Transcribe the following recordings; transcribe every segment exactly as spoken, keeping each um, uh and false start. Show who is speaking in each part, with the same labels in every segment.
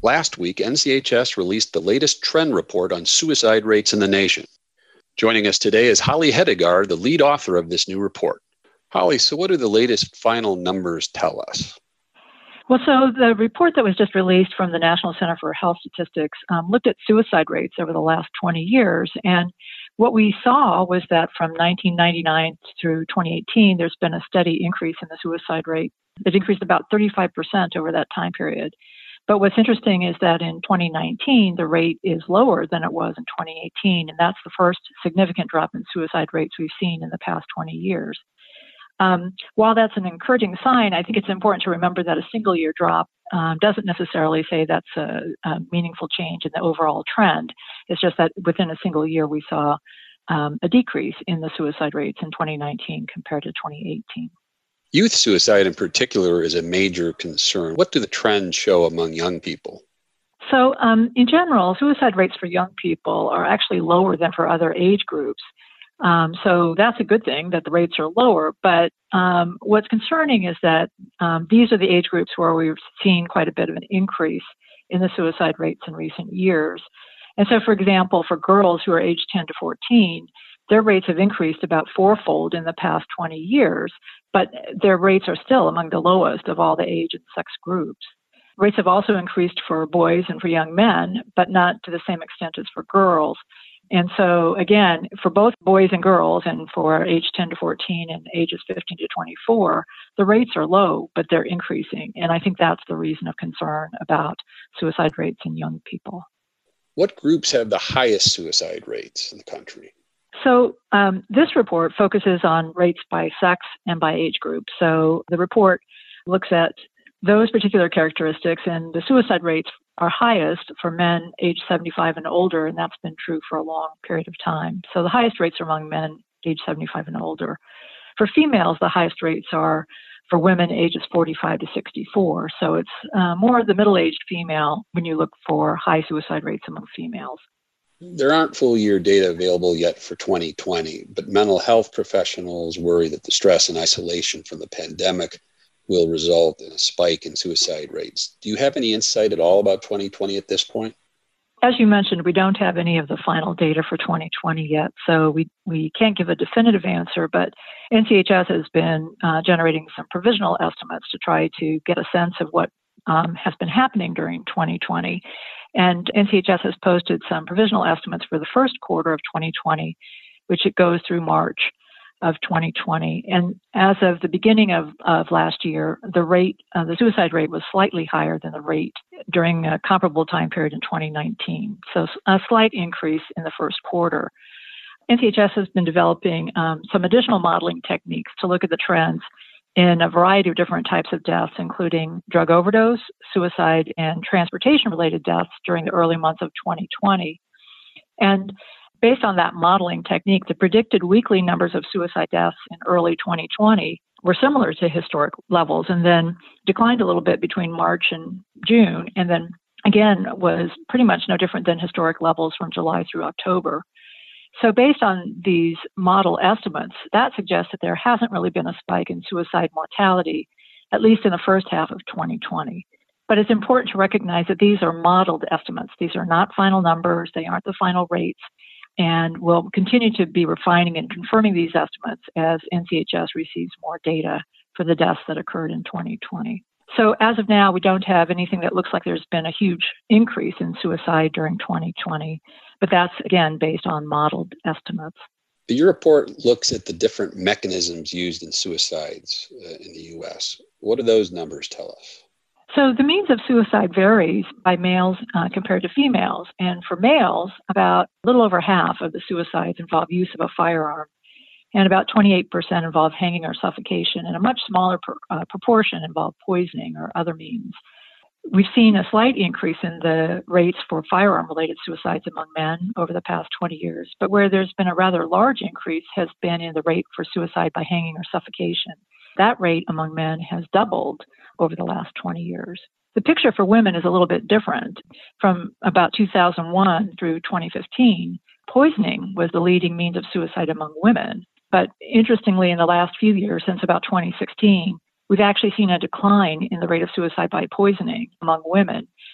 Speaker 1: Last week, N C H S released the latest trend report on suicide rates in the nation. Joining us today is Holly Hedegaard, the lead author of this new report. Holly, so what do the latest final numbers tell us?
Speaker 2: Well, so the report that was just released from the National Center for Health Statistics um, looked at suicide rates over the last twenty years. And what we saw was that from nineteen ninety-nine through twenty eighteen, there's been a steady increase in the suicide rate. It increased about thirty-five percent over that time period. But what's interesting is that in twenty nineteen, the rate is lower than it was in twenty eighteen. And that's the first significant drop in suicide rates we've seen in the past twenty years. Um, while that's an encouraging sign, I think it's important to remember that a single year drop um, doesn't necessarily say that's a, a meaningful change in the overall trend. It's just that within a single year, we saw um, a decrease in the suicide rates in twenty nineteen compared to twenty eighteen.
Speaker 1: Youth suicide in particular is a major concern. What do the trends show among young people?
Speaker 2: So um, in general, suicide rates for young people are actually lower than for other age groups. Um, so that's a good thing that the rates are lower. But um, what's concerning is that um, these are the age groups where we've seen quite a bit of an increase in the suicide rates in recent years. And so, for example, for girls who are aged ten to fourteen, their rates have increased about fourfold in the past twenty years, but their rates are still among the lowest of all the age and sex groups. Rates have also increased for boys and for young men, but not to the same extent as for girls. And so, again, for both boys and girls, and for age ten to fourteen and ages fifteen to twenty-four, the rates are low, but they're increasing. And I think that's the reason of concern about suicide rates in young people.
Speaker 1: What groups have the highest suicide rates in the country?
Speaker 2: So um, this report focuses on rates by sex and by age group. So the report looks at those particular characteristics, and the suicide rates are highest for men aged seventy-five and older, and that's been true for a long period of time. So the highest rates are among men aged seventy-five and older. For females, the highest rates are for women ages forty-five to sixty-four. So it's uh, more the middle-aged female when you look for high suicide rates among females.
Speaker 1: There aren't full year data available yet for twenty twenty, but mental health professionals worry that the stress and isolation from the pandemic will result in a spike in suicide rates. Do you have any insight at all about twenty twenty at this point?
Speaker 2: As you mentioned, we don't have any of the final data for twenty twenty yet, so we, we can't give a definitive answer, but N C H S has been uh, generating some provisional estimates to try to get a sense of what um, has been happening during twenty twenty. And N C H S has posted some provisional estimates for the first quarter of twenty twenty, which it goes through March of twenty twenty. And as of the beginning of, of last year, the rate, uh, the suicide rate was slightly higher than the rate during a comparable time period in twenty nineteen. So a slight increase in the first quarter. N C H S has been developing um, some additional modeling techniques to look at the trends in a variety of different types of deaths, including drug overdose, suicide, and transportation-related deaths during the early months of twenty twenty. And based on that modeling technique, the predicted weekly numbers of suicide deaths in early twenty twenty were similar to historic levels, and then declined a little bit between March and June, and then again was pretty much no different than historic levels from July through October. So based on these model estimates, that suggests that there hasn't really been a spike in suicide mortality, at least in the first half of twenty twenty. But it's important to recognize that these are modeled estimates. These are not final numbers. They aren't the final rates. And we'll continue to be refining and confirming these estimates as N C H S receives more data for the deaths that occurred in twenty twenty. So as of now, we don't have anything that looks like there's been a huge increase in suicide during twenty twenty, but that's, again, based on modeled estimates.
Speaker 1: Your report looks at the different mechanisms used in suicides uh, in the U S. What do those numbers tell us?
Speaker 2: So the means of suicide varies by males uh, compared to females. And for males, about a little over half of the suicides involve use of a firearm, and about twenty-eight percent involve hanging or suffocation, and a much smaller pr- uh, proportion involve poisoning or other means. We've seen a slight increase in the rates for firearm-related suicides among men over the past twenty years, but where there's been a rather large increase has been in the rate for suicide by hanging or suffocation. That rate among men has doubled over the last twenty years. The picture for women is a little bit different. From about two thousand one through twenty fifteen, poisoning was the leading means of suicide among women. But interestingly, in the last few years, since about twenty sixteen, we've actually seen a decline in the rate of suicide by poisoning among women.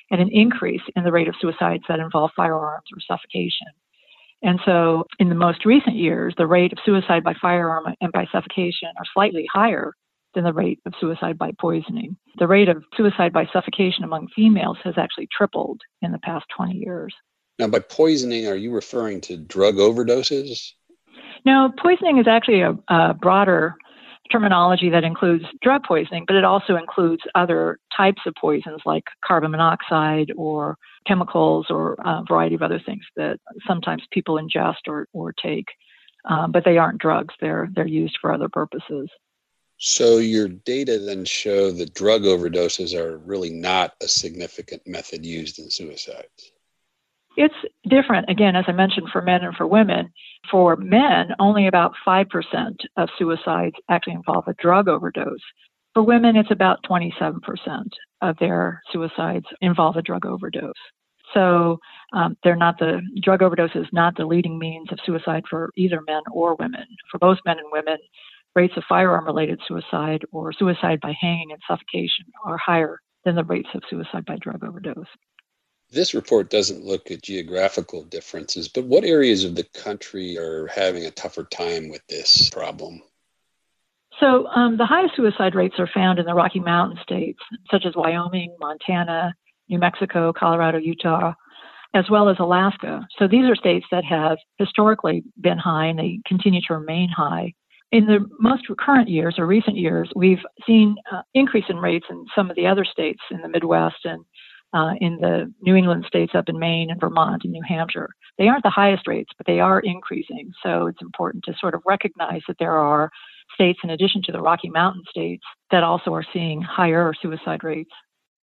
Speaker 2: and an increase in the rate of suicides that involve firearms or suffocation. And so in the most recent years, the rate of suicide by firearm and by suffocation are slightly higher than the rate of suicide by poisoning. The rate of suicide by suffocation among females has actually tripled in the past twenty years.
Speaker 1: Now, by poisoning, are you referring to drug overdoses?
Speaker 2: No, poisoning is actually a, a broader terminology that includes drug poisoning, but it also includes other types of poisons like carbon monoxide or chemicals or a variety of other things that sometimes people ingest or, or take, um, but they aren't drugs. They're, they're used for other purposes.
Speaker 1: So your data then show that drug overdoses are really not a significant method used in suicides.
Speaker 2: It's different, again, as I mentioned, for men and for women. For men, only about five percent of suicides actually involve a drug overdose. For women, it's about twenty-seven percent of their suicides involve a drug overdose. So um, they're not the drug overdose is not the leading means of suicide for either men or women. For both men and women, rates of firearm-related suicide or suicide by hanging and suffocation are higher than the rates of suicide by drug overdose.
Speaker 1: This report doesn't look at geographical differences, but what areas of the country are having a tougher time with this problem?
Speaker 2: So um, the highest suicide rates are found in the Rocky Mountain states, such as Wyoming, Montana, New Mexico, Colorado, Utah, as well as Alaska. So these are states that have historically been high, and they continue to remain high. In the most current years or recent years, we've seen uh, increase in rates in some of the other states in the Midwest and Uh, in the New England states up in Maine and Vermont and New Hampshire. They aren't the highest rates, but they are increasing. So it's important to sort of recognize that there are states in addition to the Rocky Mountain states that also are seeing higher suicide rates.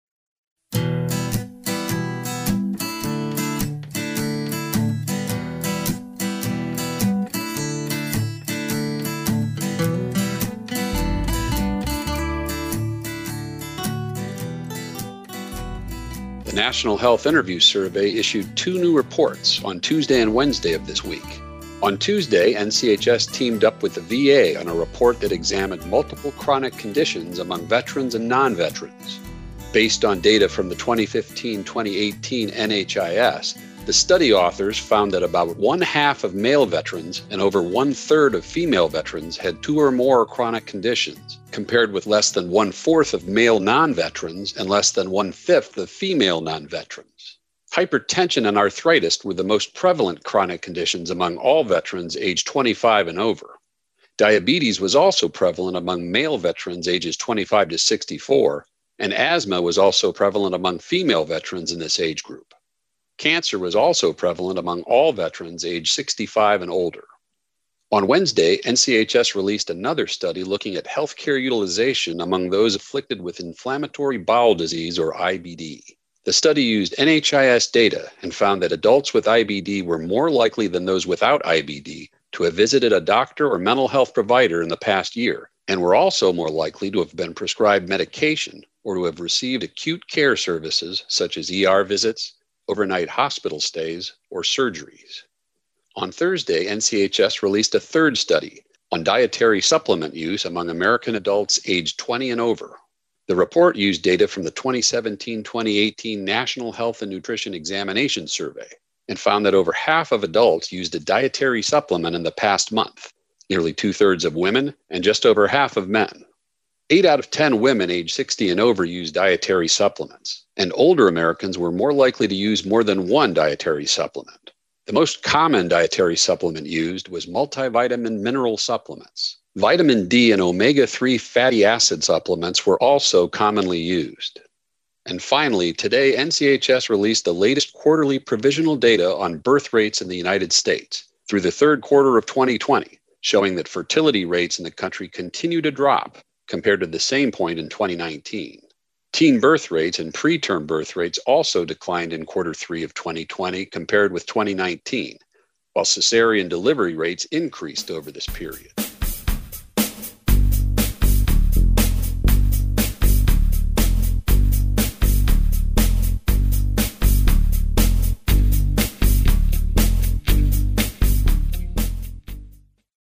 Speaker 1: The National Health Interview Survey issued two new reports on Tuesday and Wednesday of this week. On Tuesday, N C H S teamed up with the V A on a report that examined multiple chronic conditions among veterans and non-veterans. Based on data from the twenty fifteen twenty eighteen N H I S, the study authors found that about one half of male veterans and over one third of female veterans had two or more chronic conditions, compared with less than one fourth of male non-veterans and less than one fifth of female non-veterans. Hypertension and arthritis were the most prevalent chronic conditions among all veterans aged twenty-five and over. Diabetes was also prevalent among male veterans ages twenty-five to sixty-four, and asthma was also prevalent among female veterans in this age group. Cancer was also prevalent among all veterans aged sixty-five and older. On Wednesday, N C H S released another study looking at healthcare utilization among those afflicted with inflammatory bowel disease, or I B D. The study used N H I S data and found that adults with I B D were more likely than those without I B D to have visited a doctor or mental health provider in the past year, and were also more likely to have been prescribed medication or to have received acute care services such as E R visits, overnight hospital stays, or surgeries. On Thursday, N C H S released a third study on dietary supplement use among American adults aged twenty and over. The report used data from the twenty seventeen twenty eighteen National Health and Nutrition Examination Survey and found that over half of adults used a dietary supplement in the past month, nearly two-thirds of women and just over half of men. Eight out of ten women aged sixty and over used dietary supplements, and older Americans were more likely to use more than one dietary supplement. The most common dietary supplement used was multivitamin mineral supplements. Vitamin D and omega three fatty acid supplements were also commonly used. And finally, today, N C H S released the latest quarterly provisional data on birth rates in the United States through the third quarter of twenty twenty, showing that fertility rates in the country continue to drop compared to the same point in twenty nineteen. Teen birth rates and preterm birth rates also declined in quarter three of twenty twenty compared with twenty nineteen, while cesarean delivery rates increased over this period.